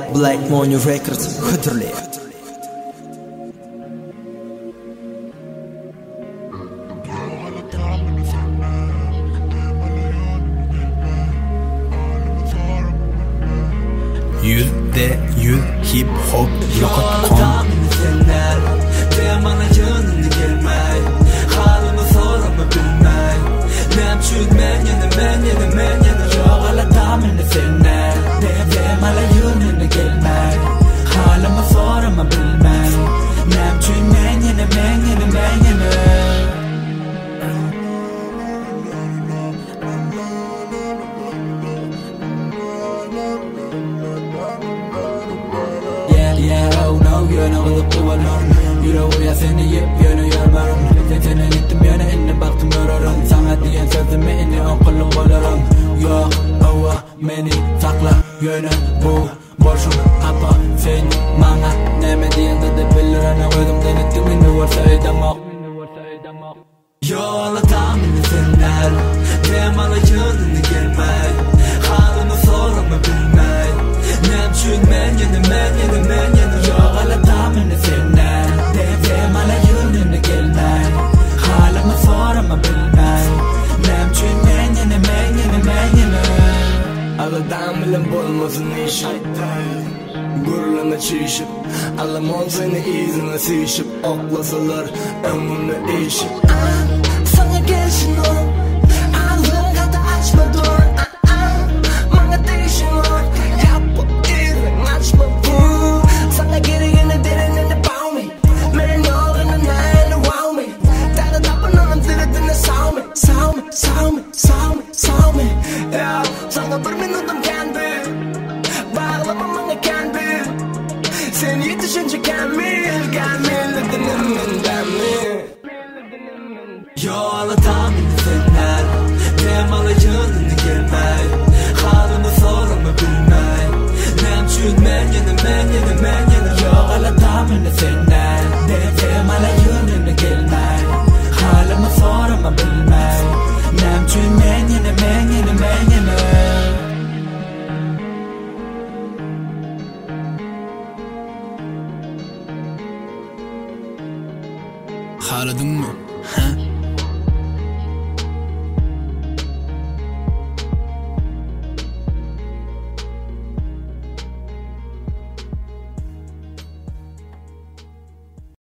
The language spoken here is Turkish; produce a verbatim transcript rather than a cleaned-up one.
Black Money Records Hıdırlı. Yüzde yüz hip hop yok kom. Bana canını gelmey, halımı soramı bilmey. Nem çün men yine men yine men yine yok ala tamını senler. Dem ala yönünü gelmey, halımı soramı bilmey. Nem çün men yine men yine men yine. Yeah yeah oh no you know the power Yürü ya seni yip yönü yormarım Seni gittim yöne inni baktım yorarım Sana diyen sözümü inni okulum kolarım Yok ova meni sakla yönü bu Boşum kapa sen bana Neme diyen de bilir ana koydum denettim inni varsa edemek Yola tahmini senler Dem ala yönünü gelmey Halını sorumı bilmey Nem çün men yeni men yeni men yeni Yok ala tahmini senler Dem ala yönünü gelmey Halımı sorumı bilmey Nem çün men yeni men yeni men yeni Aladan bilen bulmasın işi Gururlarına çişip Alamon seni izine sişip Oklasalar ömrünü işip Sana gelsin o Ağzını katı açma dur Bana değişin o Yap bu irin açma bu Sana geri yine derinini bow me Men yolunu neyini wow me Dada tapın onun diridini saw me Saw me, saw me, saw me, saw me Ya sana bir minutum kendi Bağlamam bana kendi Sen yetişince gelmir Gelmir dinleminden mi Yola tahmini senler Dem ala yönünü gelmey Halını sorumı bilmey Nem çün men yeni men yeni men yeni Yok ala tahmini senler Dem ala yönünü gelmey Halımı sorumı bilmey Nem çün men yeni men yeni men yeni Haradın mı? Ha?